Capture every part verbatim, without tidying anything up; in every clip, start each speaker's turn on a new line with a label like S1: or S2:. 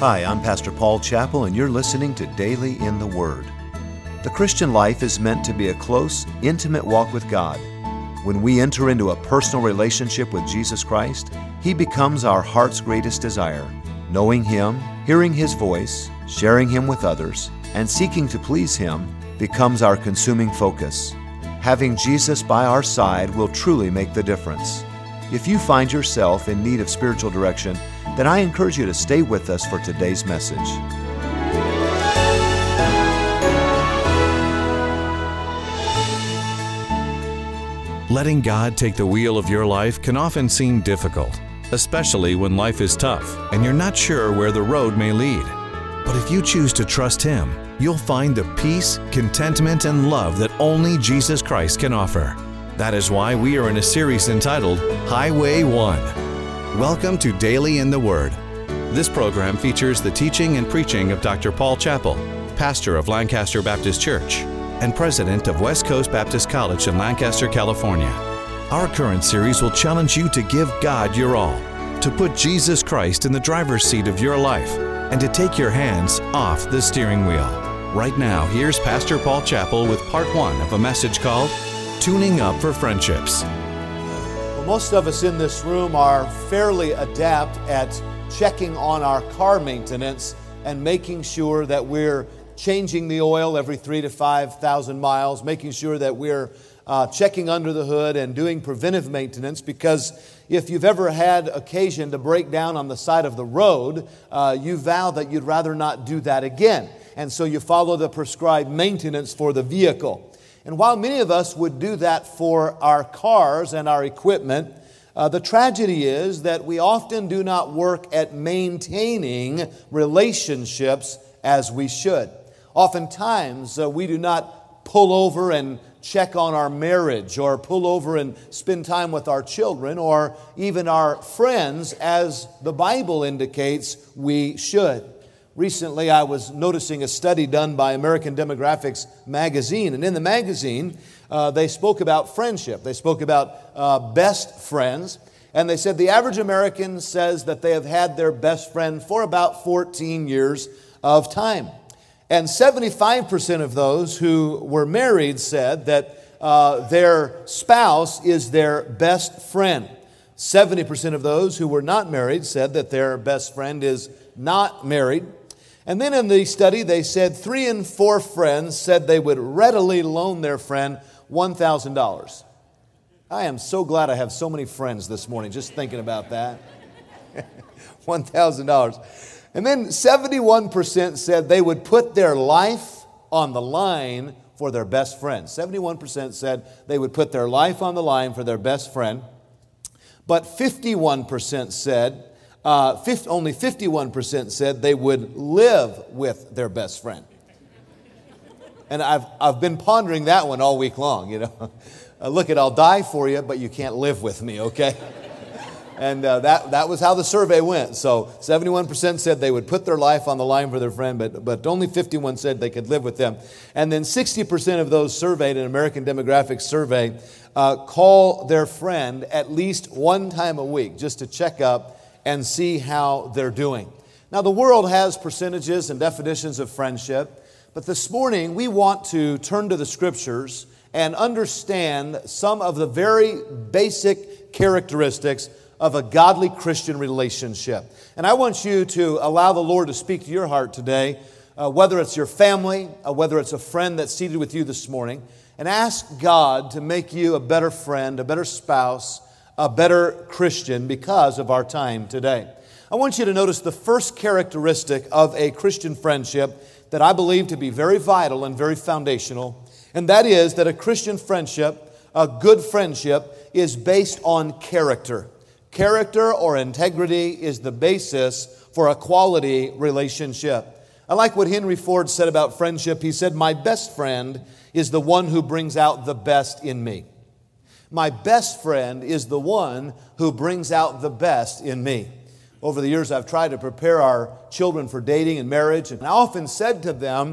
S1: Hi, I'm Pastor Paul Chappell, and you're listening to Daily in the Word. The Christian life is meant to be a close, intimate walk with God. When we enter into a personal relationship with Jesus Christ, He becomes our heart's greatest desire. Knowing Him, hearing His voice, sharing Him with others, and seeking to please Him becomes our consuming focus. Having Jesus by our side will truly make the difference. If you find yourself in need of spiritual direction, then I encourage you to stay with us for today's message.
S2: Letting God take the wheel of your life can often seem difficult, especially when life is tough and you're not sure where the road may lead. But if you choose to trust Him, you'll find the peace, contentment, and love that only Jesus Christ can offer. That is why we are in a series entitled Highway One. Welcome to Daily in the Word. This program features the teaching and preaching of Doctor Paul Chappell, pastor of Lancaster Baptist Church and president of West Coast Baptist College in Lancaster, California. Our current series will challenge you to give God your all, to put Jesus Christ in the driver's seat of your life, and to take your hands off the steering wheel. Right now, here's Pastor Paul Chappell with part one of a message called Tuning Up for Friendships.
S3: Well, most of us in this room are fairly adept at checking on our car maintenance and making sure that we're changing the oil every three to five thousand miles, making sure that we're uh, checking under the hood and doing preventive maintenance, because if you've ever had occasion to break down on the side of the road, uh, you vow that you'd rather not do that again. And so you follow the prescribed maintenance for the vehicle. And while many of us would do that for our cars and our equipment, uh, the tragedy is that we often do not work at maintaining relationships as we should. Oftentimes, uh, we do not pull over and check on our marriage, or pull over and spend time with our children, or even our friends, as the Bible indicates we should. Recently, I was noticing a study done by American Demographics magazine, and in the magazine, uh, they spoke about friendship. They spoke about uh, best friends, and they said the average American says that they have had their best friend for about fourteen years of time. And seventy-five percent of those who were married said that uh, their spouse is their best friend. seventy percent of those who were not married said that their best friend is not married. And then in the study, they said three in four friends said they would readily loan their friend one thousand dollars. I am so glad I have so many friends this morning, just thinking about that. one thousand dollars. And then seventy-one percent said they would put their life on the line for their best friend. seventy-one percent said they would put their life on the line for their best friend. But fifty-one percent said, uh, fifty, only fifty-one percent said they would live with their best friend. And I've, I've been pondering that one all week long, you know. Uh, look, it, I'll die for you, but you can't live with me, okay? And uh, that, that was how the survey went. So seventy-one percent said they would put their life on the line for their friend, but, but only fifty-one said they could live with them. And then sixty percent of those surveyed in American Demographics survey uh, call their friend at least one time a week just to check up and see how they're doing. Now, the world has percentages and definitions of friendship, but this morning we want to turn to the Scriptures and understand some of the very basic characteristics of a godly Christian relationship. And I want you to allow the Lord to speak to your heart today, uh, whether it's your family, uh, whether it's a friend that's seated with you this morning, and ask God to make you a better friend, a better spouse, a better Christian because of our time today. I want you to notice the first characteristic of a Christian friendship that I believe to be very vital and very foundational, and that is that a Christian friendship, a good friendship, is based on character. Character or integrity is the basis for a quality relationship. I like what Henry Ford said about friendship. He said, "My best friend is the one who brings out the best in me." My best friend is the one who brings out the best in me. Over the years, I've tried to prepare our children for dating and marriage, and I often said to them,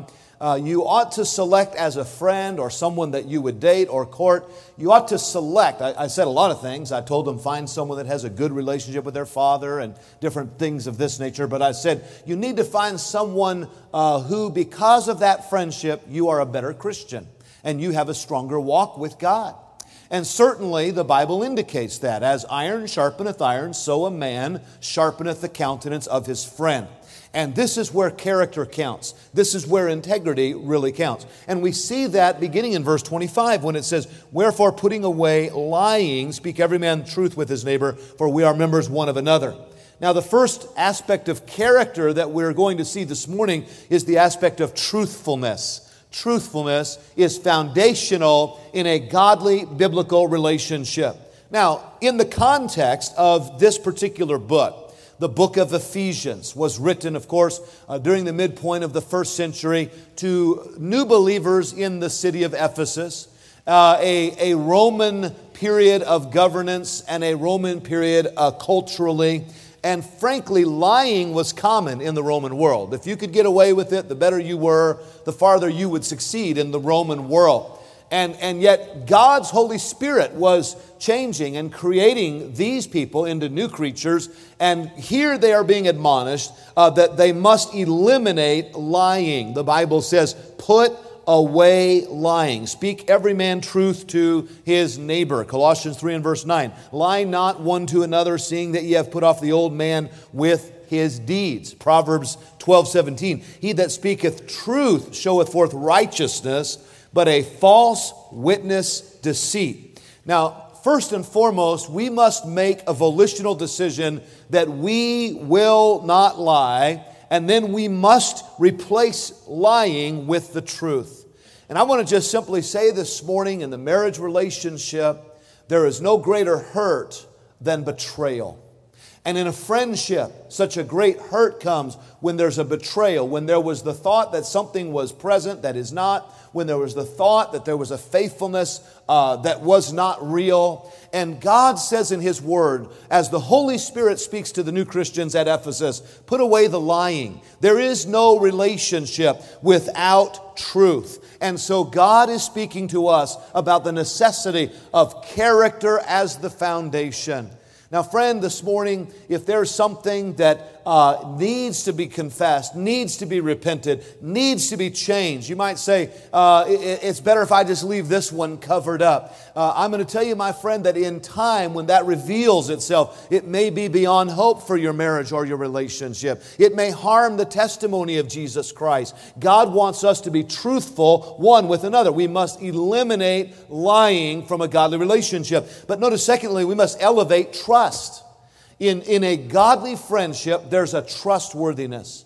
S3: uh, you ought to select as a friend or someone that you would date or court, you ought to select. I, I said a lot of things. I told them find someone that has a good relationship with their father and different things of this nature. But I said you need to find someone uh, who, because of that friendship, you are a better Christian and you have a stronger walk with God. And certainly the Bible indicates that. As iron sharpeneth iron, so a man sharpeneth the countenance of his friend. And this is where character counts. This is where integrity really counts. And we see that beginning in verse twenty-five when it says, "Wherefore putting away lying, speak every man truth with his neighbor, for we are members one of another." Now the first aspect of character that we're going to see this morning is the aspect of truthfulness. Truthfulness is foundational in a godly biblical relationship. Now, in the context of this particular book, the book of Ephesians was written, of course, uh, during the midpoint of the first century to new believers in the city of Ephesus, uh, a, a Roman period of governance and a Roman period uh, culturally. And frankly, lying was common in the Roman world. If you could get away with it, the better you were, the farther you would succeed in the Roman world. And, and yet God's Holy Spirit was changing and creating these people into new creatures. And here they are being admonished uh, that they must eliminate lying. The Bible says, put away lying. Speak every man truth to his neighbor. Colossians three and verse nine. Lie not one to another, seeing that ye have put off the old man with his deeds. Proverbs twelve seventeen. He that speaketh truth showeth forth righteousness, but a false witness deceit. Now, first and foremost, we must make a volitional decision that we will not lie. And then we must replace lying with the truth. And I want to just simply say this morning, in the marriage relationship, there is no greater hurt than betrayal. And in a friendship, such a great hurt comes when there's a betrayal, when there was the thought that something was present that is not, when there was the thought that there was a faithfulness uh, that was not real. And God says in His Word, as the Holy Spirit speaks to the new Christians at Ephesus, put away the lying. There is no relationship without truth. And so God is speaking to us about the necessity of character as the foundation. Now, friend, this morning, if there's something that uh, needs to be confessed, needs to be repented, needs to be changed, you might say, uh, it, it's better if I just leave this one covered up. Uh, I'm going to tell you, my friend, that in time, when that reveals itself, it may be beyond hope for your marriage or your relationship. It may harm the testimony of Jesus Christ. God wants us to be truthful one with another. We must eliminate lying from a godly relationship. But notice, secondly, we must elevate trust. In, in a godly friendship, there's a trustworthiness.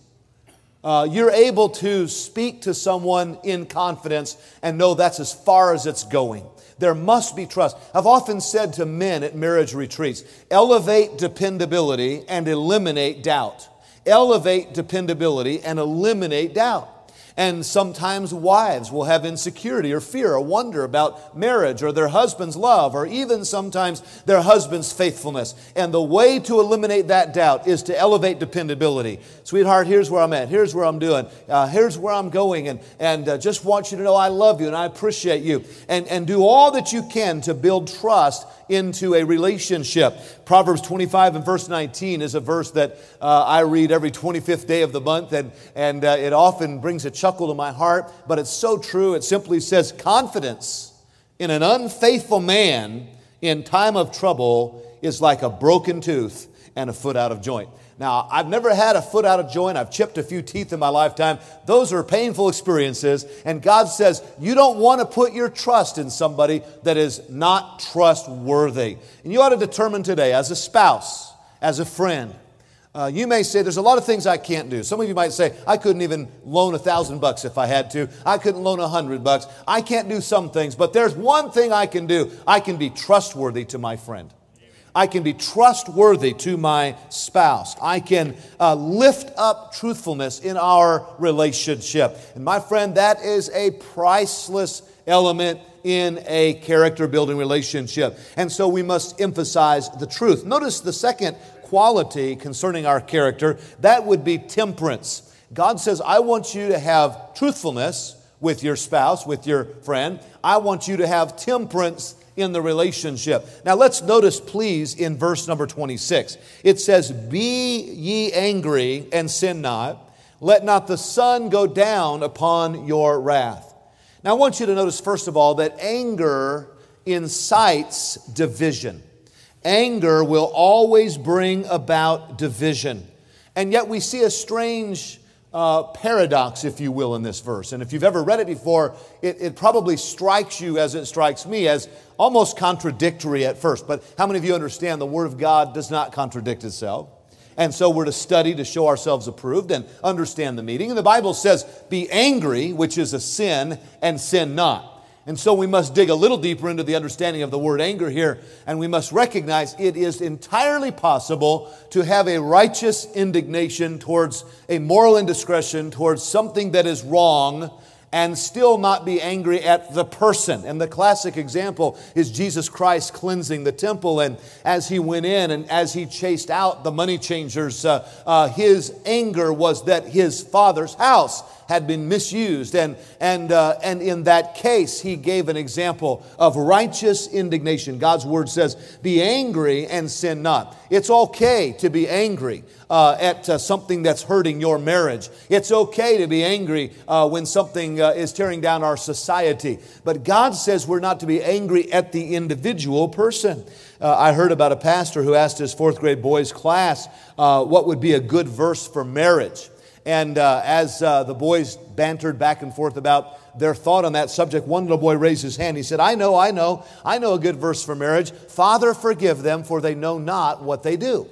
S3: Uh, you're able to speak to someone in confidence and know that's as far as it's going. There must be trust. I've often said to men at marriage retreats, elevate dependability and eliminate doubt. Elevate dependability and eliminate doubt. And sometimes wives will have insecurity or fear or wonder about marriage or their husband's love or even sometimes their husband's faithfulness. And the way to eliminate that doubt is to elevate dependability. Sweetheart, here's where I'm at. Here's where I'm doing. Uh, here's where I'm going. And, and uh, just want you to know I love you and I appreciate you. And, and do all that you can to build trust into a relationship. Proverbs twenty-five and verse nineteen is a verse that uh, I read every twenty-fifth day of the month, and, and uh, it often brings a chuckle to my heart, but it's so true. It simply says, confidence in an unfaithful man in time of trouble is like a broken tooth and a foot out of joint. Now, I've never had a foot out of joint. I've chipped a few teeth in my lifetime. Those are painful experiences. And God says, you don't want to put your trust in somebody that is not trustworthy. And you ought to determine today, as a spouse, as a friend, uh, you may say, there's a lot of things I can't do. Some of you might say, I couldn't even loan a thousand bucks if I had to. I couldn't loan a hundred bucks. I can't do some things, but there's one thing I can do. I can be trustworthy to my friend. I can be trustworthy to my spouse. I can uh, lift up truthfulness in our relationship. And my friend, that is a priceless element in a character-building relationship. And so we must emphasize the truth. Notice the second quality concerning our character. That would be temperance. God says, I want you to have truthfulness with your spouse, with your friend. I want you to have temperance in the relationship. Now let's notice, please, in verse number twenty-six. It says, be ye angry and sin not. Let not the sun go down upon your wrath. Now I want you to notice, first of all, that anger incites division. Anger will always bring about division. And yet we see a strange uh, paradox, if you will, in this verse. And if you've ever read it before, it, it probably strikes you as it strikes me, as almost contradictory at first. But how many of you understand the Word of God does not contradict itself? And so we're to study to show ourselves approved and understand the meaning. And the Bible says, be angry, which is a sin, and sin not. And so we must dig a little deeper into the understanding of the word anger here, and we must recognize it is entirely possible to have a righteous indignation towards a moral indiscretion, towards something that is wrong, and still not be angry at the person. And the classic example is Jesus Christ cleansing the temple. And as he went in and as he chased out the money changers, uh, uh, his anger was that his Father's house had been misused. And, and, uh, and in that case, he gave an example of righteous indignation. God's Word says, be angry and sin not. It's okay to be angry uh, at uh, something that's hurting your marriage. It's okay to be angry uh, when something uh, is tearing down our society. But God says we're not to be angry at the individual person. Uh, I heard about a pastor who asked his fourth grade boys class uh, what would be a good verse for marriage. And uh, as uh, the boys bantered back and forth about their thought on that subject, one little boy raised his hand. He said, I know, I know, I know a good verse for marriage. Father, forgive them, for they know not what they do.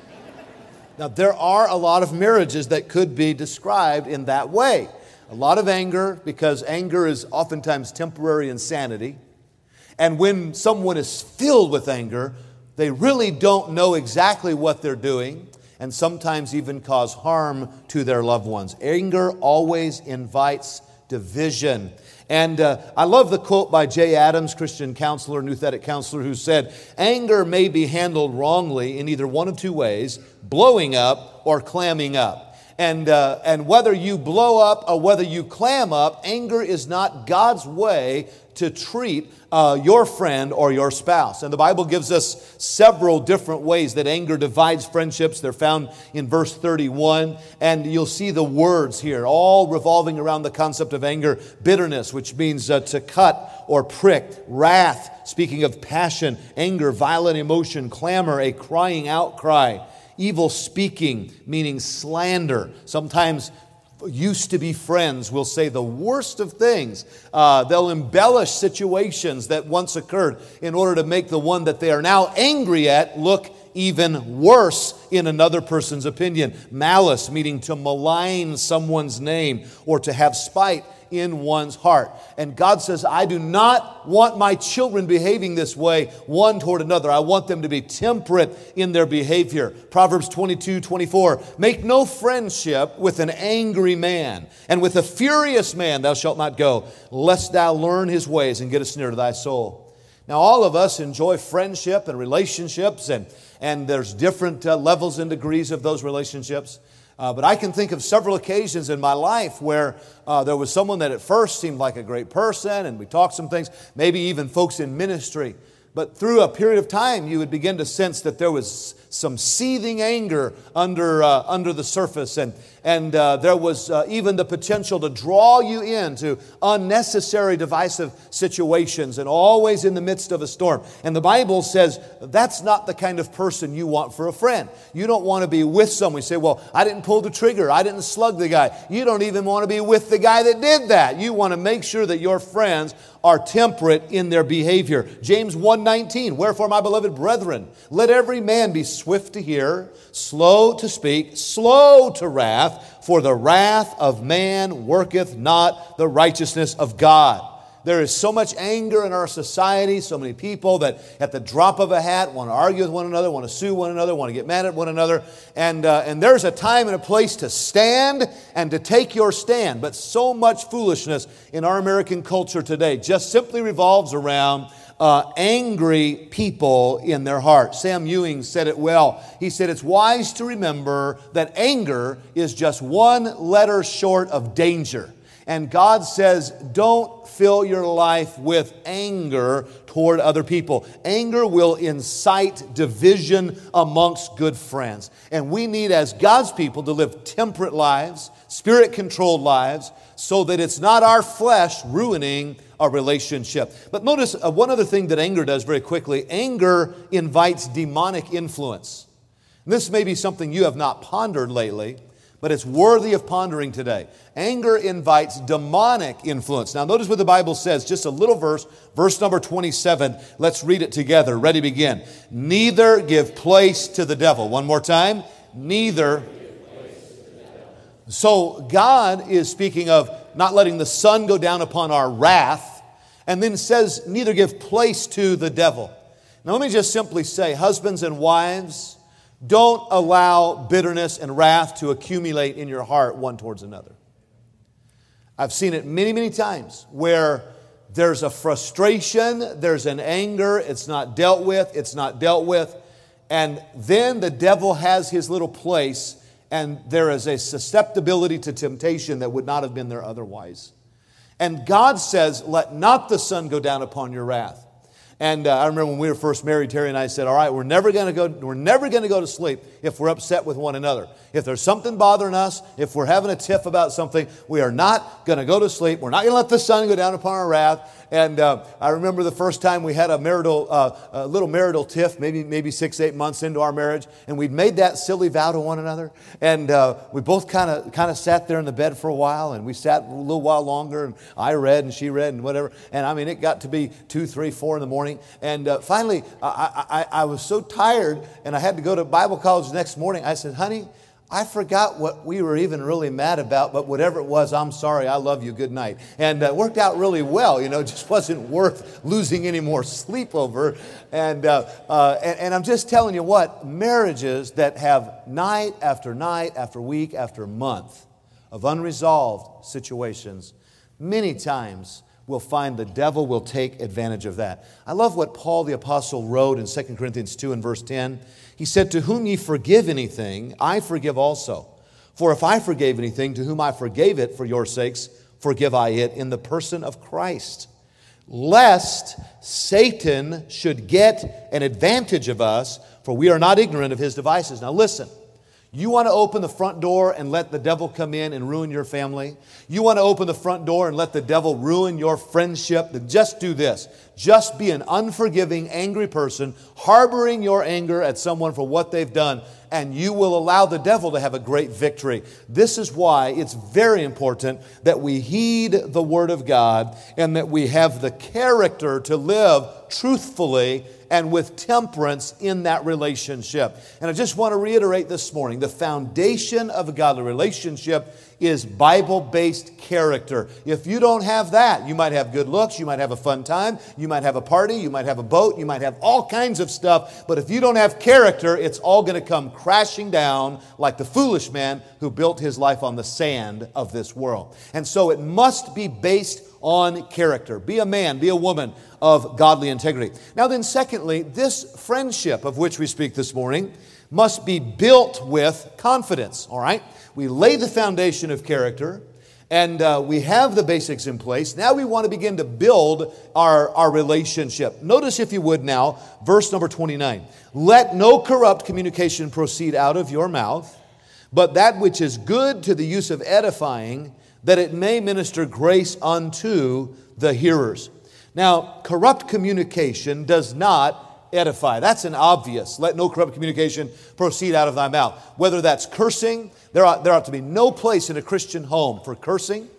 S3: Now, there are a lot of marriages that could be described in that way. A lot of anger, because anger is oftentimes temporary insanity. And when someone is filled with anger, they really don't know exactly what they're doing, and sometimes even cause harm to their loved ones. Anger always invites division. And uh, I love the quote by Jay Adams, Christian counselor, nouthetic counselor, who said, anger may be handled wrongly in either one of two ways, blowing up or clamming up. And, uh, and whether you blow up or whether you clam up, anger is not God's way to treat uh, your friend or your spouse. And the Bible gives us several different ways that anger divides friendships. They're found in verse thirty-one. And you'll see the words here, all revolving around the concept of anger. Bitterness, which means uh, to cut or prick. Wrath, speaking of passion. Anger, violent emotion. Clamor, a crying outcry. Evil speaking, meaning slander. Sometimes used to be friends will say the worst of things. Uh, they'll embellish situations that once occurred in order to make the one that they are now angry at look even worse in another person's opinion. Malice, meaning to malign someone's name or to have spite in one's heart. And God says, I do not want my children behaving this way one toward another. I want them to be temperate in their behavior. Proverbs twenty-two twenty-four, make no friendship with an angry man, and with a furious man thou shalt not go, lest thou learn his ways and get a snare to thy soul. Now all of us enjoy friendship and relationships, and, and there's different uh, levels and degrees of those relationships. Uh, but I can think of several occasions in my life where uh, there was someone that at first seemed like a great person, and we talked some things, maybe even folks in ministry. But through a period of time, you would begin to sense that there was some seething anger under uh, under the surface, and and uh, there was uh, even the potential to draw you into unnecessary divisive situations, and always in the midst of a storm. And the Bible says that's not the kind of person you want for a friend. You don't want to be with someone. You say, well, I didn't pull the trigger. I didn't slug the guy. You don't even want to be with the guy that did that. You want to make sure that your friends are temperate in their behavior. James one nineteen, wherefore, my beloved brethren, let every man be swift to hear, slow to speak, slow to wrath, for the wrath of man worketh not the righteousness of God. There is so much anger in our society, so many people that at the drop of a hat want to argue with one another, want to sue one another, want to get mad at one another. And, uh, and there's a time and a place to stand and to take your stand. But so much foolishness in our American culture today just simply revolves around uh, angry people in their heart. Sam Ewing said it well. He said, it's wise to remember that anger is just one letter short of danger. And God says, don't fill your life with anger toward other people. Anger will incite division amongst good friends. And we need, as God's people, to live temperate lives, Spirit-controlled lives, so that it's not our flesh ruining our relationship. But notice uh, one other thing that anger does very quickly. Anger invites demonic influence. And this may be something you have not pondered lately, but it's worthy of pondering today. Anger invites demonic influence. Now notice what the Bible says, just a little verse, verse number twenty-seven. Let's read it together. Ready, begin. Neither give place to the devil. One more time. Neither. So God is speaking of not letting the sun go down upon our wrath, and then says, neither give place to the devil. Now let me just simply say, husbands and wives, don't allow bitterness and wrath to accumulate in your heart one towards another. I've seen it many, many times where there's a frustration, there's an anger, it's not dealt with, it's not dealt with, and then the devil has his little place, and there is a susceptibility to temptation that would not have been there otherwise. And God says, let not the sun go down upon your wrath. And uh, I remember when we were first married, Terry and I said, all right, we're never going to go, we're never going to go to sleep if we're upset with one another. If there's something bothering us, if we're having a tiff about something, we are not going to go to sleep. We're not going to let the sun go down upon our wrath. And uh, I remember the first time we had a marital, uh, a little marital tiff, maybe maybe six, eight months into our marriage, and we'd made that silly vow to one another. And uh, we both kind of kind of sat there in the bed for a while, and we sat a little while longer, and I read and she read and whatever. And I mean, it got to be two, three, four in the morning. And uh, finally, I, I, I was so tired, and I had to go to Bible college the next morning. I said, honey, I forgot what we were even really mad about, but whatever it was, I'm sorry, I love you, good night. And it uh, worked out really well, you know, it just wasn't worth losing any more sleep over. And, uh, uh, and, and I'm just telling you what, marriages that have night after night after week after month of unresolved situations, many times we'll find the devil will take advantage of that. I love what Paul the Apostle wrote in Second Corinthians two and verse ten. He said, to whom ye forgive anything, I forgive also. For if I forgave anything, to whom I forgave it for your sakes, forgive I it in the person of Christ. Lest Satan should get an advantage of us, for we are not ignorant of his devices. Now listen. You want to open the front door and let the devil come in and ruin your family? You want to open the front door and let the devil ruin your friendship? Then just do this. Just be an unforgiving, angry person, harboring your anger at someone for what they've done, and you will allow the devil to have a great victory. This is why it's very important that we heed the Word of God and that we have the character to live truthfully and with temperance in that relationship. And I just want to reiterate this morning, the foundation of a godly relationship is Bible-based character. If you don't have that, you might have good looks, you might have a fun time, you might have a party, you might have a boat, you might have all kinds of stuff, but if you don't have character, it's all going to come crashing down like the foolish man who built his life on the sand of this world. And so it must be based on character. Be a man, be a woman of godly integrity. Now then, secondly, this friendship of which we speak this morning must be built with confidence, all right? We lay the foundation of character, and uh, we have the basics in place. Now we want to begin to build our, our relationship. Notice, if you would now, verse number twenty-nine. Let no corrupt communication proceed out of your mouth, but that which is good to the use of edifying, that it may minister grace unto the hearers. Now, corrupt communication does not edify. That's an obvious. Let no corrupt communication proceed out of thy mouth. Whether that's cursing, there ought, there ought to be no place in a Christian home for cursing.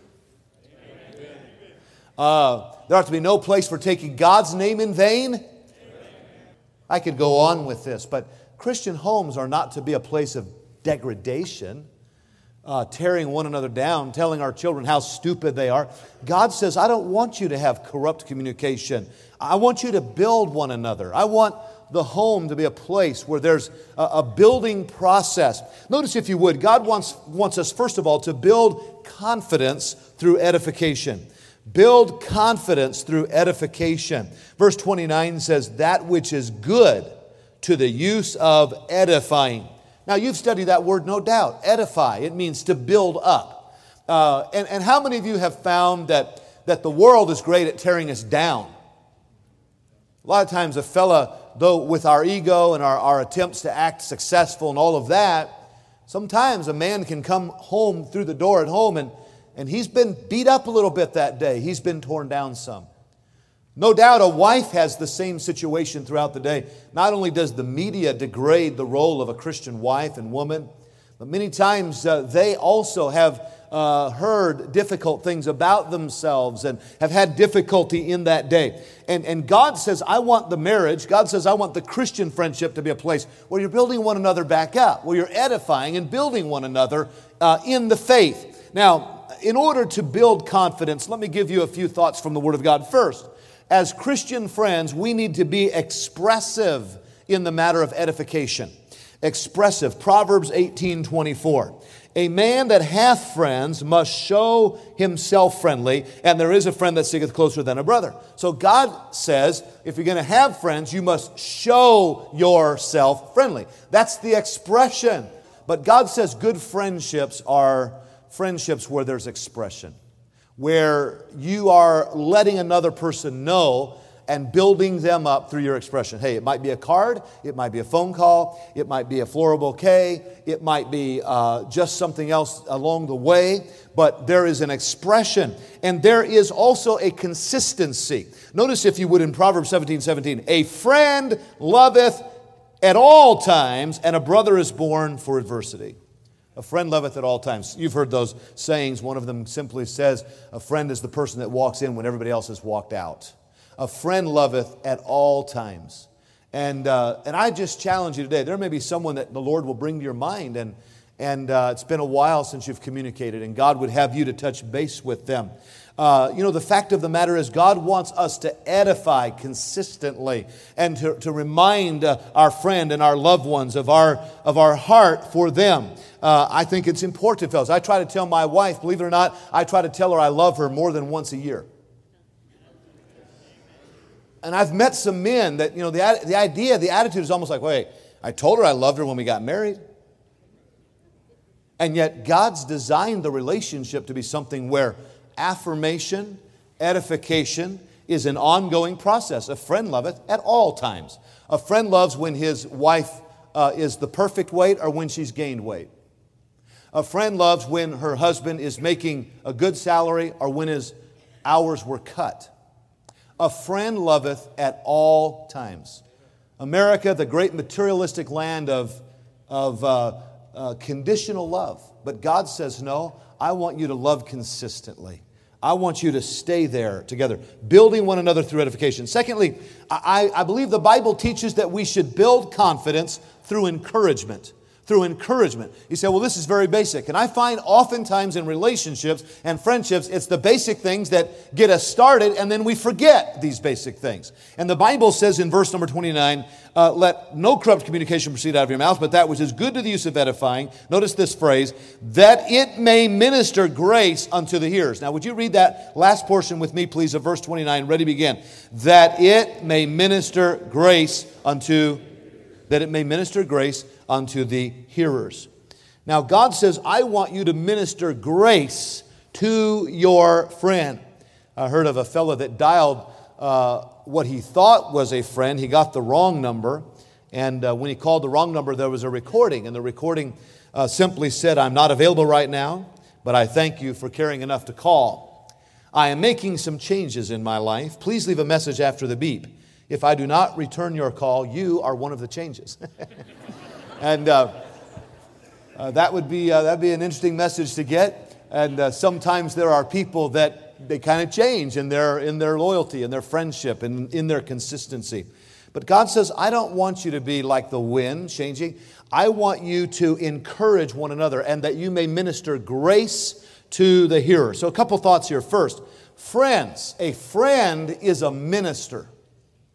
S3: Uh, there ought to be no place for taking God's name in vain. I could go on with this, but Christian homes are not to be a place of degradation. Uh, tearing one another down, telling our children how stupid they are. God says, I don't want you to have corrupt communication. I want you to build one another. I want the home to be a place where there's a, a building process. Notice, if you would, God wants, wants us, first of all, to build confidence through edification. Build confidence through edification. Verse twenty-nine says, that which is good to the use of edifying. Now, you've studied that word, no doubt. Edify. It means to build up. Uh, and, and how many of you have found that, that the world is great at tearing us down? A lot of times a fella, though with our ego and our, our attempts to act successful and all of that, sometimes a man can come home through the door at home and, and he's been beat up a little bit that day. He's been torn down some. No doubt a wife has the same situation throughout the day. Not only does the media degrade the role of a Christian wife and woman, but many times uh, they also have uh, heard difficult things about themselves and have had difficulty in that day. And, and God says, I want the marriage, God says, I want the Christian friendship to be a place where you're building one another back up, where you're edifying and building one another uh, in the faith. Now, in order to build confidence, let me give you a few thoughts from the Word of God first. As Christian friends, we need to be expressive in the matter of edification. Expressive. Proverbs eighteen twenty-four. A man that hath friends must show himself friendly, and there is a friend that sticketh closer than a brother. So God says, if you're going to have friends, you must show yourself friendly. That's the expression. But God says good friendships are friendships where there's expression, where you are letting another person know and building them up through your expression. Hey, it might be a card, it might be a phone call, it might be a floral bouquet, it might be uh, just something else along the way, but there is an expression, and there is also a consistency. Notice, if you would, in Proverbs seventeen seventeen, a friend loveth at all times, and a brother is born for adversity. A friend loveth at all times. You've heard those sayings. One of them simply says, a friend is the person that walks in when everybody else has walked out. A friend loveth at all times. And uh, and I just challenge you today. There may be someone that the Lord will bring to your mind, and, and uh, it's been a while since you've communicated, and God would have you to touch base with them. Uh, you know, the fact of the matter is God wants us to edify consistently and to, to remind uh, our friend and our loved ones of our, of our heart for them. Uh, I think it's important, fellas. I try to tell my wife, believe it or not, I try to tell her I love her more than once a year. And I've met some men that, you know, the, the idea, the attitude is almost like, wait, I told her I loved her when we got married. And yet God's designed the relationship to be something where affirmation, edification is an ongoing process. A friend loveth at all times. A friend loves when his wife uh, is the perfect weight or when she's gained weight. A friend loves when her husband is making a good salary or when his hours were cut. A friend loveth at all times. America, the great materialistic land of, of uh, uh, conditional love. But God says, no, I want you to love consistently. I want you to stay there together, building one another through edification. Secondly, I, I believe the Bible teaches that we should build confidence through encouragement. Through encouragement. You say, well, this is very basic. And I find oftentimes in relationships and friendships, it's the basic things that get us started, and then we forget these basic things. And the Bible says in verse number twenty-nine, uh, let no corrupt communication proceed out of your mouth, but that which is good to the use of edifying. Notice this phrase, that it may minister grace unto the hearers. Now, would you read that last portion with me, please, of verse twenty-nine? Ready, begin. That it may minister grace unto, that it may minister grace unto the hearers. Now, God says, I want you to minister grace to your friend. I heard of a fellow that dialed uh, what he thought was a friend. He got the wrong number. And uh, when he called the wrong number, there was a recording. And the recording uh, simply said, I'm not available right now, but I thank you for caring enough to call. I am making some changes in my life. Please leave a message after the beep. If I do not return your call, you are one of the changes. And uh, uh, that would be uh, that'd be an interesting message to get. And uh, sometimes there are people that they kind of change in their in their loyalty, in their friendship, and in their consistency. But God says, I don't want you to be like the wind changing. I want you to encourage one another, and that you may minister grace to the hearer. So a couple thoughts here. First, friends. A friend is a minister.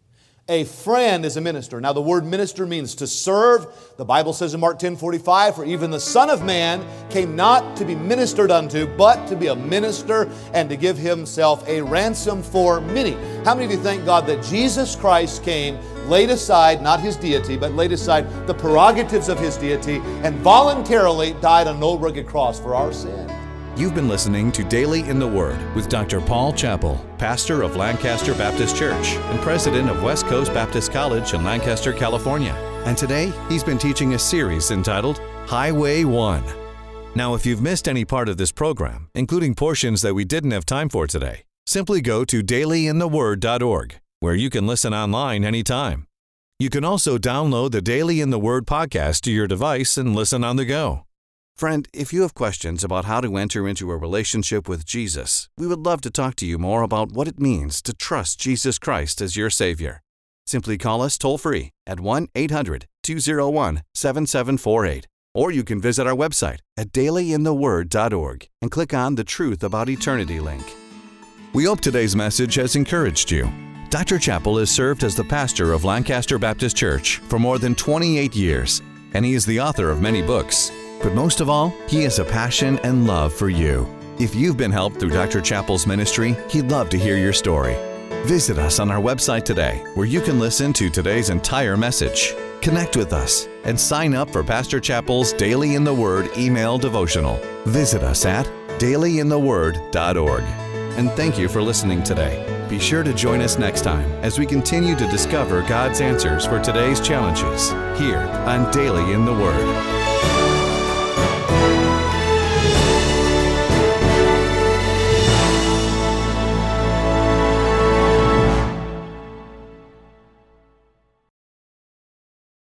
S3: A friend is a minister. Now the word minister means to serve. The Bible says in Mark ten forty-five, for even the Son of Man came not to be ministered unto, but to be a minister and to give himself a ransom for many. How many of you thank God that Jesus Christ came, laid aside not his deity, but laid aside the prerogatives of his deity, and voluntarily died on an old rugged cross for our sin?
S2: You've been listening to Daily in the Word with Doctor Paul Chappell, pastor of Lancaster Baptist Church and president of West Coast Baptist College in Lancaster, California. And today, he's been teaching a series entitled Highway one. Now, if you've missed any part of this program, including portions that we didn't have time for today, simply go to daily in the word dot org, where you can listen online anytime. You can also download the Daily in the Word podcast to your device and listen on the go. Friend, if you have questions about how to enter into a relationship with Jesus, we would love to talk to you more about what it means to trust Jesus Christ as your Savior. Simply call us toll-free at one eight hundred two oh one seven seven four eight, or you can visit our website at daily in the word dot org and click on the Truth About Eternity link. We hope today's message has encouraged you. Doctor Chappell has served as the pastor of Lancaster Baptist Church for more than twenty-eight years, and he is the author of many books. But most of all, he has a passion and love for you. If you've been helped through Doctor Chappell's ministry, he'd love to hear your story. Visit us on our website today, where you can listen to today's entire message. Connect with us and sign up for Pastor Chappell's Daily in the Word email devotional. Visit us at daily in the word dot org. And thank you for listening today. Be sure to join us next time as we continue to discover God's answers for today's challenges here on Daily in the Word.